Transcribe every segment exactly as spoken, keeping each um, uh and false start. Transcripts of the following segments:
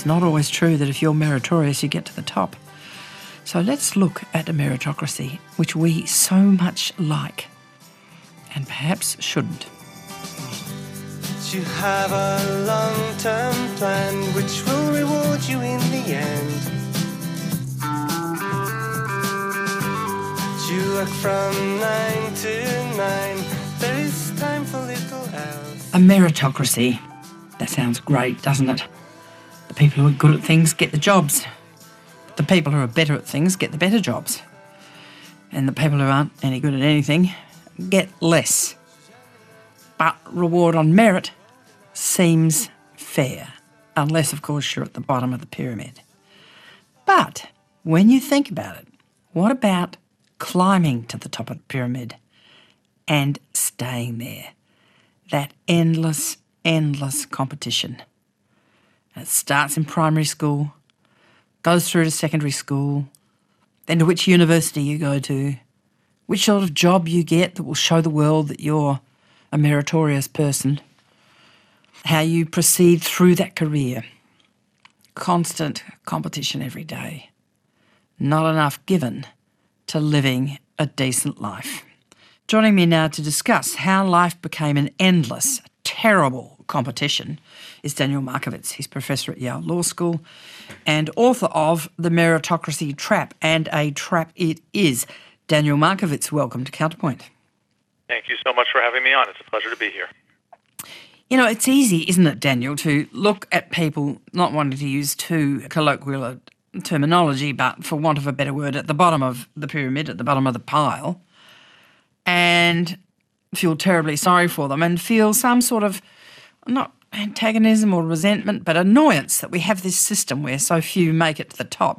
it's not always true that if you're meritorious, you get to the top. So let's look at a meritocracy which we so much like and perhaps shouldn't. You have a long-term plan which will reward you in the end. You work from nine to nine. There is time for little else. A meritocracy. That sounds great, doesn't it? The people who are good at things get the jobs. The people who are better at things get the better jobs. And the people who aren't any good at anything get less. But reward on merit seems fair, unless, of course, you're at the bottom of the pyramid. But when you think about it, what about climbing to the top of the pyramid and staying there? That endless, endless competition. It starts in primary school, goes through to secondary school, then to which university you go to, which sort of job you get that will show the world that you're a meritorious person, how you proceed through that career. Constant competition every day. Not enough given to living a decent life. Joining me now to discuss how life became an endless, terrible competition is Daniel Markovits. He's professor at Yale Law School and author of The Meritocracy Trap, and a trap it is. Daniel Markovits, welcome to Counterpoint. Thank you so much for having me on. It's a pleasure to be here. You know, it's easy, isn't it, Daniel, to look at people, not wanting to use too colloquial a terminology, but for want of a better word, at the bottom of the pyramid, at the bottom of the pile, and feel terribly sorry for them and feel some sort of, not antagonism or resentment, but annoyance that we have this system where so few make it to the top.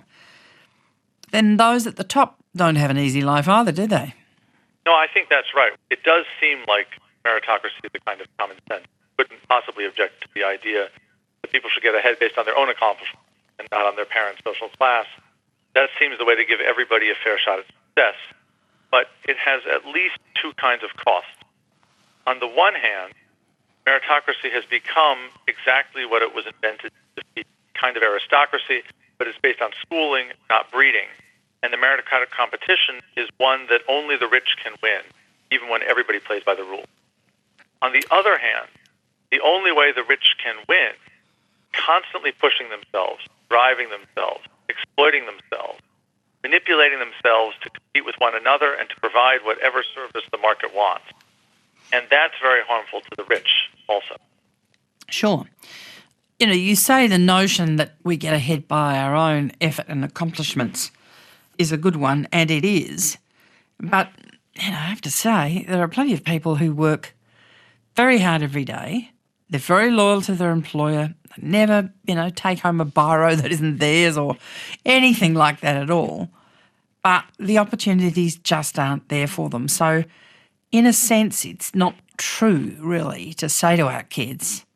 Then those at the top don't have an easy life either, do they? No, I think that's right. It does seem like meritocracy is a kind of common sense. Couldn't possibly object to the idea that people should get ahead based on their own accomplishments and not on their parents' social class. That seems the way to give everybody a fair shot at success. But it has at least two kinds of costs. On the one hand, meritocracy has become exactly what it was invented to be, kind of aristocracy, but it's based on schooling, not breeding. And the meritocratic competition is one that only the rich can win, even when everybody plays by the rules. On the other hand, the only way the rich can win, constantly pushing themselves, driving themselves, exploiting themselves, manipulating themselves to compete with one another and to provide whatever service the market wants. And that's very harmful to the rich also. Sure. You know, you say the notion that we get ahead by our own effort and accomplishments is a good one, and it is. But, you know, I have to say, there are plenty of people who work very hard every day. They're very loyal to their employer, never, you know, take home a biro that isn't theirs or anything like that at all. But the opportunities just aren't there for them. So, in a sense, it's not true, really, to say to our kids,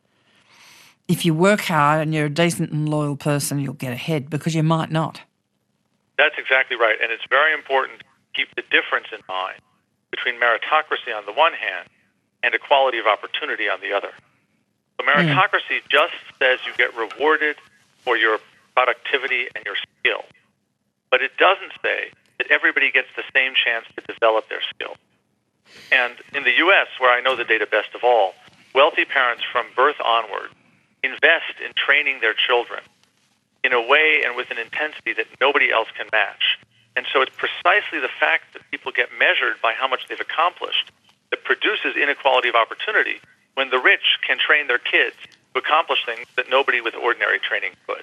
if you work hard and you're a decent and loyal person, you'll get ahead, because you might not. That's exactly right. And it's very important to keep the difference in mind between meritocracy on the one hand and equality of opportunity on the other. So meritocracy mm. just says you get rewarded for your productivity and your skill. But it doesn't say that everybody gets the same chance to develop their skill. And in the U S, where I know the data best of all, wealthy parents from birth onward invest in training their children in a way and with an intensity that nobody else can match. And so it's precisely the fact that people get measured by how much they've accomplished that produces inequality of opportunity when the rich can train their kids to accomplish things that nobody with ordinary training could.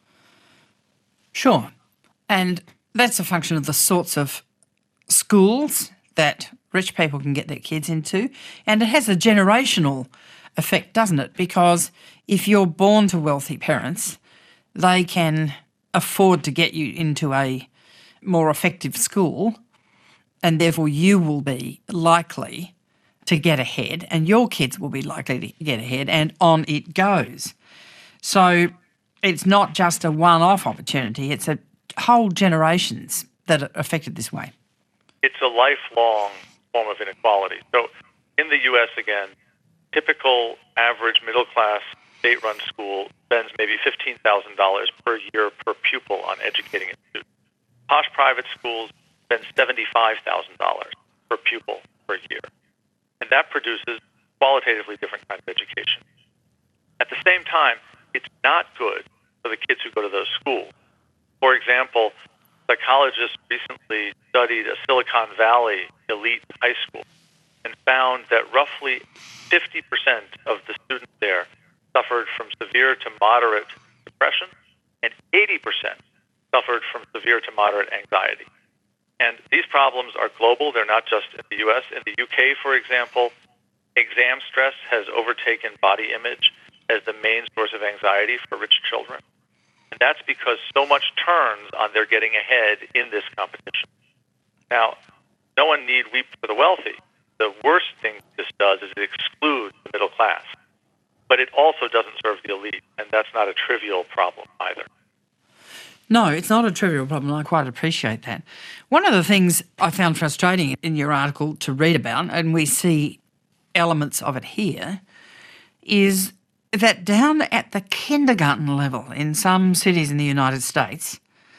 Sure. And that's a function of the sorts of schools that rich people can get their kids into. And it has a generational effect, doesn't it? Because if you're born to wealthy parents, they can afford to get you into a more effective school, and therefore you will be likely to get ahead and your kids will be likely to get ahead, and on it goes. So it's not just a one-off opportunity, it's a whole generations that are affected this way. It's a lifelong form of inequality. So in the U S, again, typical average middle-class state-run school spends maybe fifteen thousand dollars per year per pupil on educating its students. Posh private schools spend seventy-five thousand dollars per pupil per year. And that produces qualitatively different kinds of education. At the same time, it's not good for the kids who go to those schools. For example, psychologists recently studied a Silicon Valley elite high school and found that roughly fifty percent of the students there suffered from severe to moderate depression, and eighty percent suffered from severe to moderate anxiety. And these problems are global. They're not just in the U S. In the U K, for example, exam stress has overtaken body image as the main source of anxiety for rich children. And that's because so much turns on their getting ahead in this competition. Now, no one need weep for the wealthy. The worst thing this does is it excludes the middle class. But it also doesn't serve the elite, and that's not a trivial problem either. No, it's not a trivial problem. I quite appreciate that. One of the things I found frustrating in your article to read about, and we see elements of it here, is that down at the kindergarten level in some cities in the United States,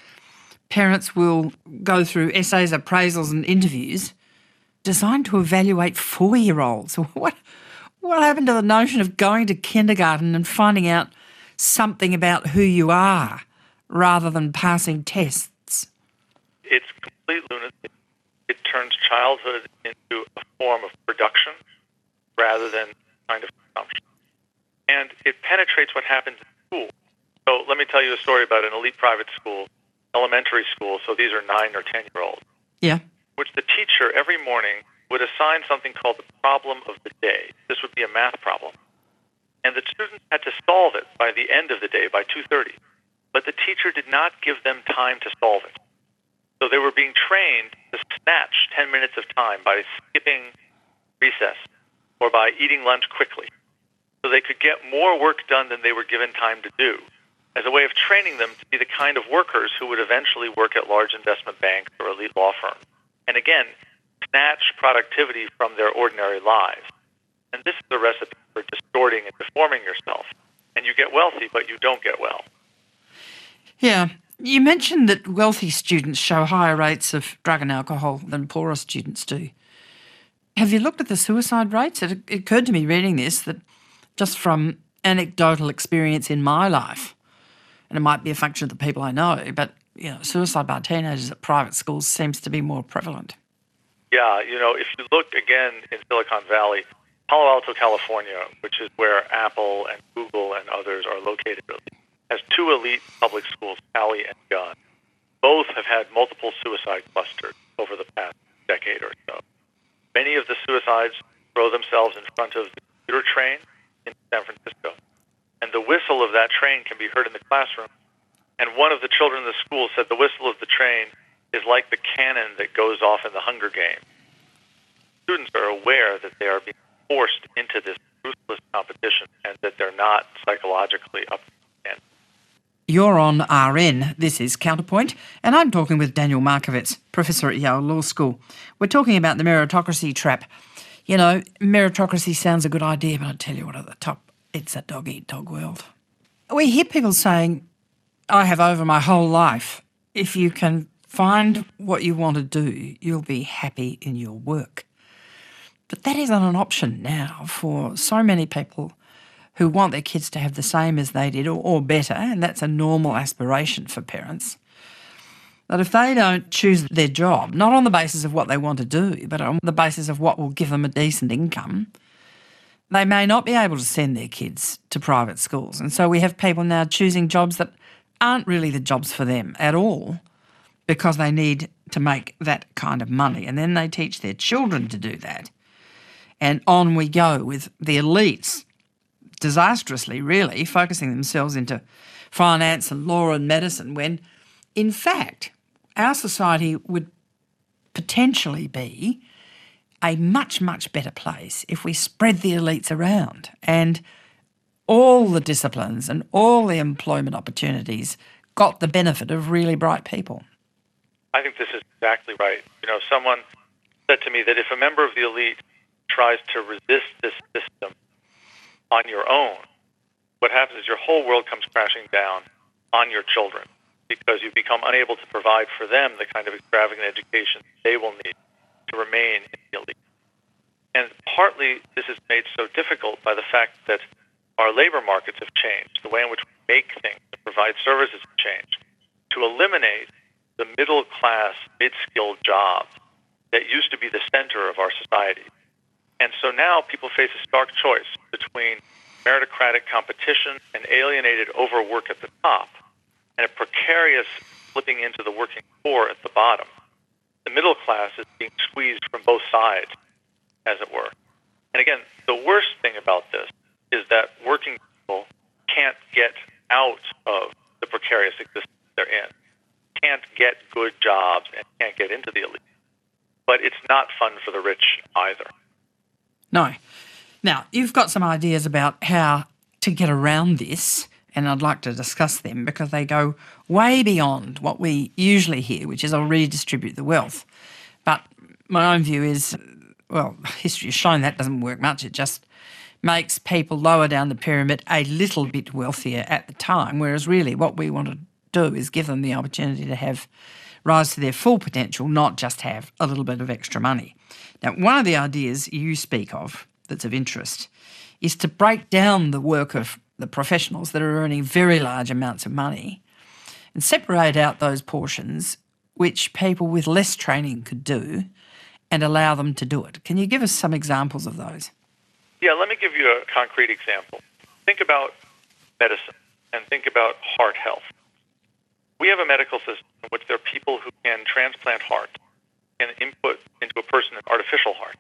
parents will go through essays, appraisals and interviews designed to evaluate four-year-olds. What, what happened to the notion of going to kindergarten and finding out something about who you are rather than passing tests? It's complete lunacy. It turns childhood into a form of production rather than kind of consumption. And it penetrates what happens in school. So let me tell you a story about an elite private school, elementary school, so these are nine or ten-year-olds. Yeah. Which the teacher every morning would assign something called the problem of the day. This would be a math problem. And the students had to solve it by the end of the day, by two thirty. But the teacher did not give them time to solve it. So they were being trained to snatch ten minutes of time by skipping recess or by eating lunch quickly, so they could get more work done than they were given time to do, as a way of training them to be the kind of workers who would eventually work at large investment banks or elite law firms. And again, snatch productivity from their ordinary lives. And this is a recipe for distorting and deforming yourself. And you get wealthy, but you don't get well. Yeah. You mentioned that wealthy students show higher rates of drug and alcohol than poorer students do. Have you looked at the suicide rates? It occurred to me reading this that just from anecdotal experience in my life, and it might be a function of the people I know, but you know, suicide by teenagers at private schools seems to be more prevalent. Yeah, you know, if you look again in Silicon Valley, Palo Alto, California, which is where Apple and Google and others are located, has two elite public schools, Cali and Gunn. Both have had multiple suicide clusters over the past decade or so. Many of the suicides throw themselves in front of the computer train in San Francisco. And the whistle of that train can be heard in the classroom. And one of the children in the school said the whistle of the train is like the cannon that goes off in the Hunger Games. Students are aware that they are being forced into this ruthless competition and that they're not psychologically up to the end. You're on R N, this is Counterpoint, and I'm talking with Daniel Markovits, Professor at Yale Law School. We're talking about the meritocracy trap. You know, meritocracy sounds a good idea, but I tell you what, at the top, it's a dog-eat-dog world. We hear people saying, I have over my whole life. If you can find what you want to do, you'll be happy in your work. But that isn't an option now for so many people who want their kids to have the same as they did or, or better, and that's a normal aspiration for parents. That if they don't choose their job, not on the basis of what they want to do, but on the basis of what will give them a decent income, they may not be able to send their kids to private schools. And so we have people now choosing jobs that aren't really the jobs for them at all because they need to make that kind of money. And then they teach their children to do that. And on we go with the elites, disastrously really, focusing themselves into finance and law and medicine when, in fact, our society would potentially be a much, much better place if we spread the elites around and all the disciplines and all the employment opportunities got the benefit of really bright people. I think this is exactly right. You know, someone said to me that if a member of the elite tries to resist this system on your own, what happens is your whole world comes crashing down on your children because you become unable to provide for them the kind of extravagant education they will need to remain in the elite. And partly this is made so difficult by the fact that our labor markets have changed. The way in which we make things and provide services have changed to eliminate the middle-class, mid-skilled jobs that used to be the center of our society. And so now people face a stark choice between meritocratic competition and alienated overwork at the top and a precarious slipping into the working poor at the bottom. The middle class is being squeezed from both sides, as it were. And again, the worst thing about this is that working people can't get out of the precarious existence they're in, can't get good jobs, and can't get into the elite. But it's not fun for the rich either. No. Now, you've got some ideas about how to get around this, and I'd like to discuss them because they go way beyond what we usually hear, which is I'll redistribute the wealth. But my own view is, well, history has shown that doesn't work much. It just makes people lower down the pyramid a little bit wealthier at the time, whereas really what we want to do is give them the opportunity to have rise to their full potential, not just have a little bit of extra money. Now, one of the ideas you speak of that's of interest is to break down the work of the professionals that are earning very large amounts of money and separate out those portions which people with less training could do and allow them to do it. Can you give us some examples of those? Yeah, let me give you a concrete example. Think about medicine and think about heart health. We have a medical system in which there are people who can transplant hearts and input into a person an artificial heart.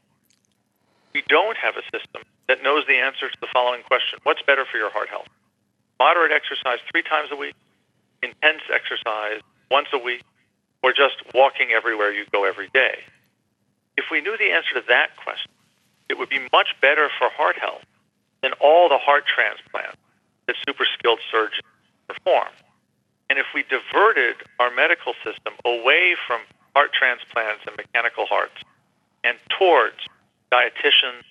We don't have a system that knows the answer to the following question: what's better for your heart health? Moderate exercise three times a week, intense exercise once a week, or just walking everywhere you go every day? If we knew the answer to that question, it would be much better for heart health than all the heart transplants that super skilled surgeons perform. And if we diverted our medical system away from heart transplants and mechanical hearts and towards dietitians,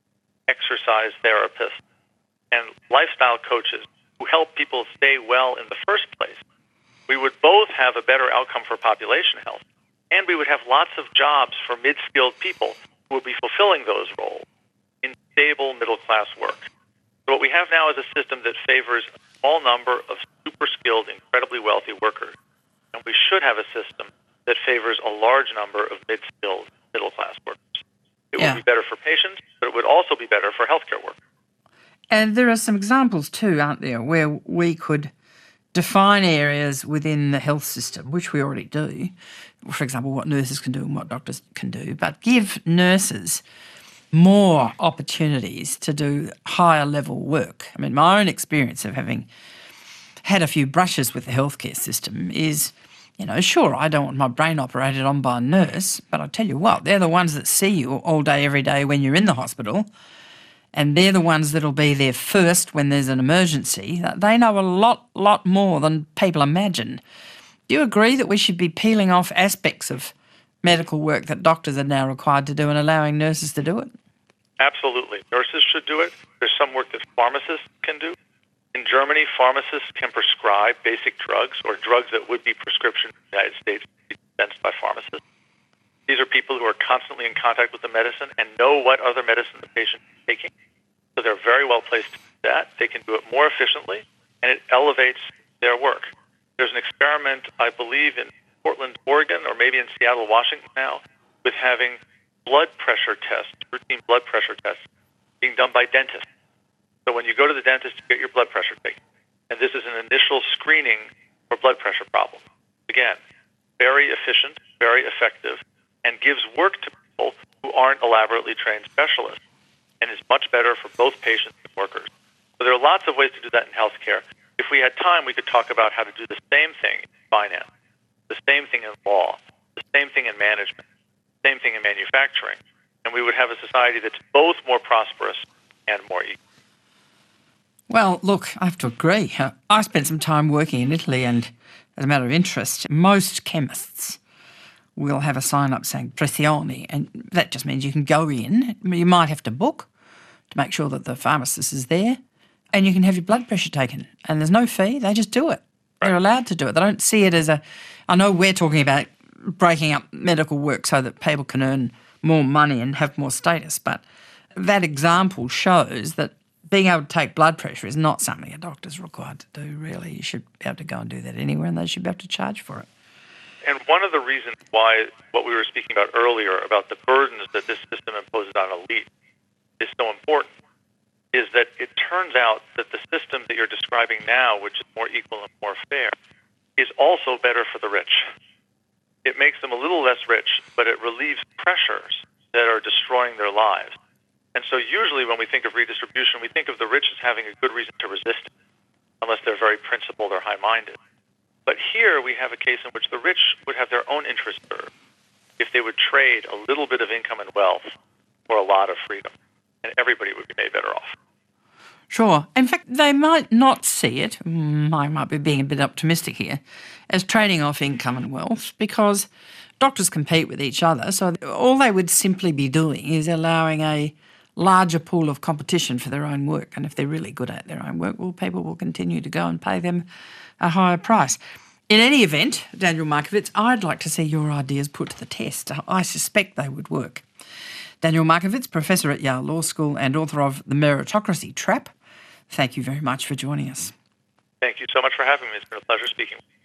exercise therapists, and lifestyle coaches who help people stay well in the first place, we would both have a better outcome for population health, and we would have lots of jobs for mid-skilled people who would be fulfilling those roles in stable middle-class work. So what we have now is a system that favors a small number of super-skilled, incredibly wealthy workers, and we should have a system that favors a large number of mid-skilled, middle-class workers. It Yeah. would be better for patients, but it would also be better for healthcare workers. And there are some examples too, aren't there, where we could define areas within the health system, which we already do, for example, what nurses can do and what doctors can do, but give nurses more opportunities to do higher level work. I mean, my own experience of having had a few brushes with the healthcare system is, you know, sure, I don't want my brain operated on by a nurse, but I tell you what, they're the ones that see you all day, every day when you're in the hospital, and they're the ones that'll be there first when there's an emergency. They know a lot, lot more than people imagine. Do you agree that we should be peeling off aspects of medical work that doctors are now required to do and allowing nurses to do it? Absolutely. Nurses should do it. There's some work that pharmacists can do. In Germany, pharmacists can prescribe basic drugs or drugs that would be prescription in the United States dispensed by pharmacists. These are people who are constantly in contact with the medicine and know what other medicine the patient is taking. So they're very well placed to do that. They can do it more efficiently, and it elevates their work. There's an experiment, I believe, in Portland, Oregon, or maybe in Seattle, Washington now, with having blood pressure tests, routine blood pressure tests, being done by dentists. So when you go to the dentist to get your blood pressure taken, and this is an initial screening for blood pressure problems, again, very efficient, very effective, and gives work to people who aren't elaborately trained specialists, and is much better for both patients and workers. So there are lots of ways to do that in healthcare. If we had time, we could talk about how to do the same thing in finance, the same thing in law, the same thing in management, the same thing in manufacturing, and we would have a society that's both more prosperous and more equal. Well, look, I have to agree. Uh, I spent some time working in Italy, and as a matter of interest, most chemists will have a sign up saying Prezioni, and that just means you can go in. You might have to book to make sure that the pharmacist is there. and you can have your blood pressure taken, and there's no fee. They just do it. They're allowed to do it. They don't see it as a... I know we're talking about breaking up medical work so that people can earn more money and have more status, but that example shows that being able to take blood pressure is not something a doctor's required to do, really. You should be able to go and do that anywhere, and they should be able to charge for it. And one of the reasons why what we were speaking about earlier about the burdens that this system imposes on elite is so important is that it turns out that the system that you're describing now, which is more equal and more fair, is also better for the rich. It makes them a little less rich, but it relieves pressures that are destroying their lives. And so usually when we think of redistribution, we think of the rich as having a good reason to resist it, unless they're very principled or high-minded. But here we have a case in which the rich would have their own interests served if they would trade a little bit of income and wealth for a lot of freedom, and everybody would be made better off. Sure. In fact, they might not see it, mm, I might be being a bit optimistic here, as trading off income and wealth, because doctors compete with each other, so all they would simply be doing is allowing a larger pool of competition for their own work. And if they're really good at their own work, well, people will continue to go and pay them a higher price. In any event, Daniel Markovits, I'd like to see your ideas put to the test. I suspect they would work. Daniel Markovits, Professor at Yale Law School and author of The Meritocracy Trap, thank you very much for joining us. Thank you so much for having me. It's been a pleasure speaking with you.